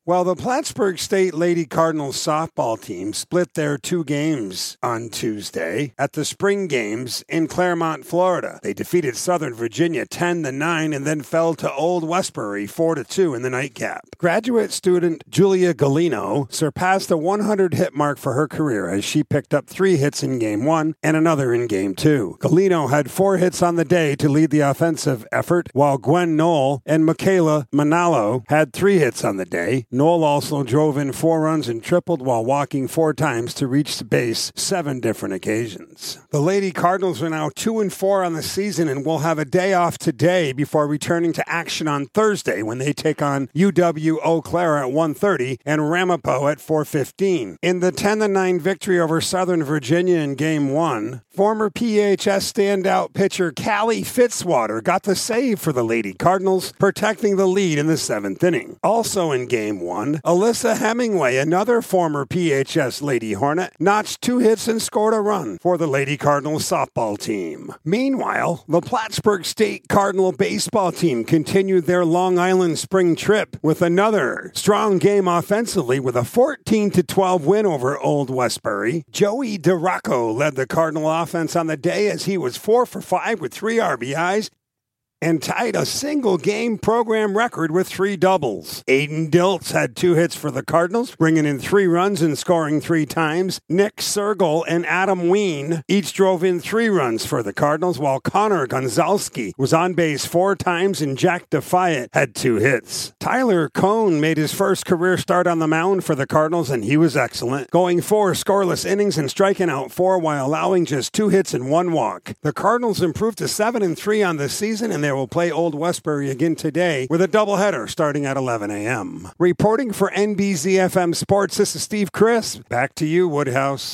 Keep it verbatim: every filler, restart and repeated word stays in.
Well, the Plattsburgh State Lady Cardinals softball team split their two games on Tuesday at the Spring Games in Claremont, Florida. They defeated Southern Virginia ten to nine and then fell to Old Westbury four to two in the nightcap. Graduate student Julia Galino surpassed the one hundred hit mark for her career as she picked up three hits in Game one and another in Game two. Galino had four hits on the day to lead the offensive effort, while Gwen Knoll and Michaela Manalo had three hits on the day. Knoll also drove in four runs and tripled while walking four times to reach the base seven different occasions. The Lady Cardinals are now two and four on the season and will have a day off today before returning to action on Thursday when they take on U W Eau Claire at one thirty and Ramapo at four fifteen. In the ten to nine victory over Southern Virginia in Game one, former P H S standout pitcher Callie Fitzwater got the save for the Lady Cardinals, protecting the lead in the seventh inning. Also in Game one, Alyssa Hemingway, another former P H S Lady Hornet, notched two hits and scored a run for the Lady Cardinals softball team. Meanwhile, the Plattsburgh State Cardinal baseball team continued their Long Island spring trip with another strong game offensively with a fourteen to twelve win over Old Westbury. Joey DeRocco led the Cardinal offense on the day as he was four for five with three R B Is and tied a single-game program record with three doubles. Aiden Diltz had two hits for the Cardinals, bringing in three runs and scoring three times. Nick Sergel and Adam Ween each drove in three runs for the Cardinals, while Connor Gonzalski was on base four times and Jack Defiant had two hits. Tyler Cohn made his first career start on the mound for the Cardinals, and he was excellent, going four scoreless innings and striking out four while allowing just two hits and one walk. The Cardinals improved to seven and three on the season, and they will play Old Westbury again today with a doubleheader starting at eleven a.m. Reporting for N B Z F M Sports, this is Steve Crisp. Back to you, Woodhouse.